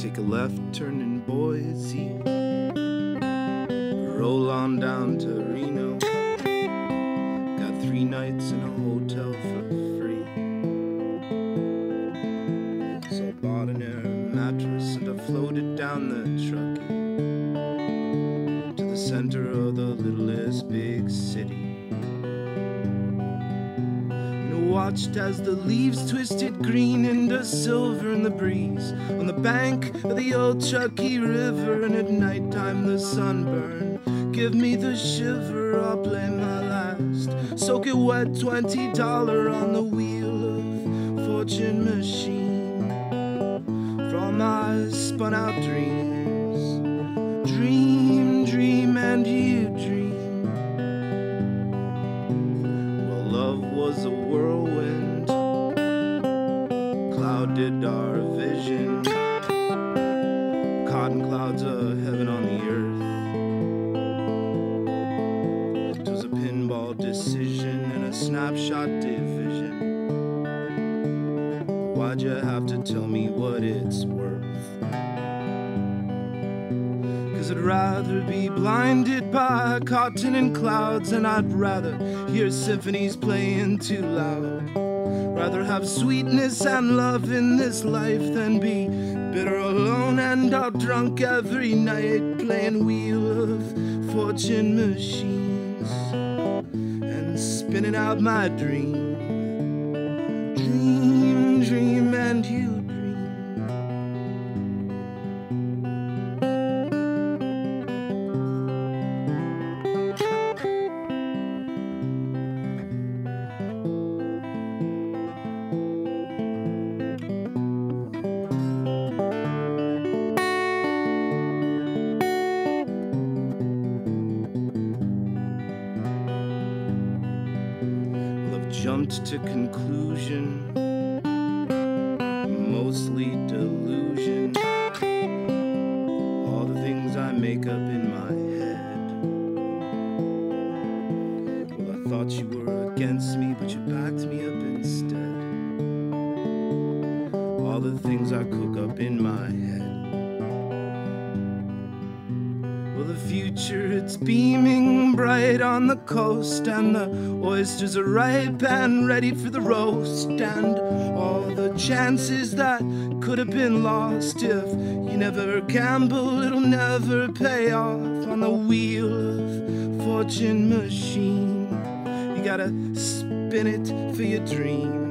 take a left turn in Boise, roll on down to Reno. Got 3 nights in a hotel for free. So I bought an air mattress and I floated down the Truckee to the center of the littlest big city. Watched as the leaves twisted green into silver in the breeze on the bank of the old Truckee River, and at nighttime the sunburn give me the shiver. I'll play my last, soak it wet, $20 on the wheel of fortune machine for all my spun out dreams. Dream, dream, and you dream. Love was a whirlwind, clouded our vision. Cotton clouds of heaven on the earth. It was a pinball decision and a snapshot division. Why'd you have to tell me what it's worth? 'Cause I'd rather be blinded by cotton and clouds, and I'd rather hear symphonies playing too loud. Rather have sweetness and love in this life than be bitter alone and out drunk every night, playing wheel of fortune machines and spinning out my dream. Dream, dream, and you dream. Jumped to conclusion, mostly delusion. All the things I make up in my head. Well, I thought you were against me, but you backed me up instead. All the things I cook up in my head. Well, the future, it's beaming bright on the coast, and the oysters are ripe and ready for the roast, and all the chances that could have been lost if you never gamble, it'll never pay off on the wheel of fortune machine. You gotta spin it for your dream.